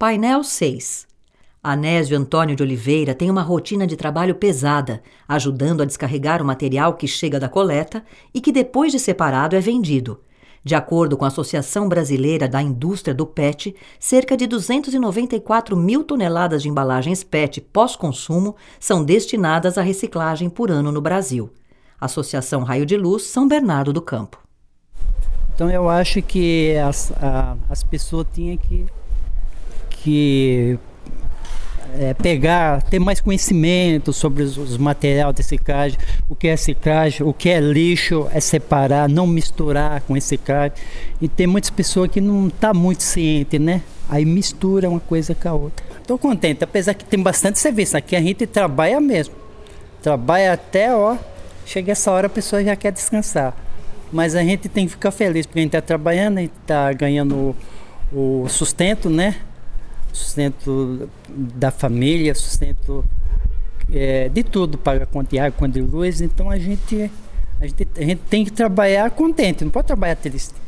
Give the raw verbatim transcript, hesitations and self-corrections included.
Painel seis. Anésio Antônio de Oliveira tem uma rotina de trabalho pesada, ajudando a descarregar o material que chega da coleta e que depois de separado é vendido. De acordo com a Associação Brasileira da Indústria do P E T, cerca de duzentas e noventa e quatro mil toneladas de embalagens P E T pós-consumo são destinadas à reciclagem por ano no Brasil. Associação Raio de Luz, São Bernardo do Campo. Então eu acho que as, a, as pessoas tinham que, que é, pegar, ter mais conhecimento sobre os, os materiais de reciclagem, o que é reciclagem, o que é lixo, é separar, não misturar com reciclagem. E tem muitas pessoas que não estão tá muito cientes, né? Aí mistura uma coisa com a outra. Estou contente, apesar que tem bastante serviço. Aqui a gente trabalha mesmo. Trabalha até, ó, chega essa hora a pessoa já quer descansar. Mas a gente tem que ficar feliz, porque a gente está trabalhando, a gente está ganhando o, o sustento, né? Sustento da família, sustento é, de tudo, paga conta de água, conta de luz. Então a gente, a, gente, a gente tem que trabalhar contente, não pode trabalhar triste.